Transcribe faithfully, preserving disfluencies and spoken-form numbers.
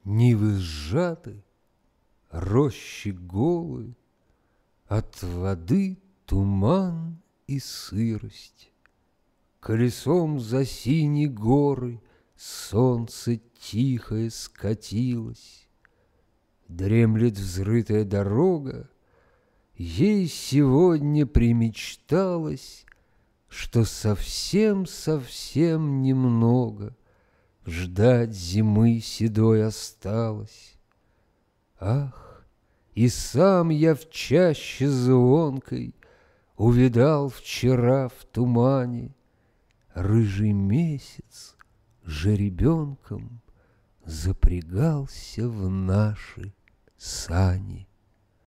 Нивы сжаты, рощи голы, от воды туман и сырость. Колесом за синие горы солнце тихое скатилось. Дремлет взрытая дорога, ей сегодня примечталось, что совсем-совсем немного ждать зимы седой осталось. Ах, и сам я в чаще звонкой увидал вчера в тумане рыжий месяц жеребенком запрягался в наши сани.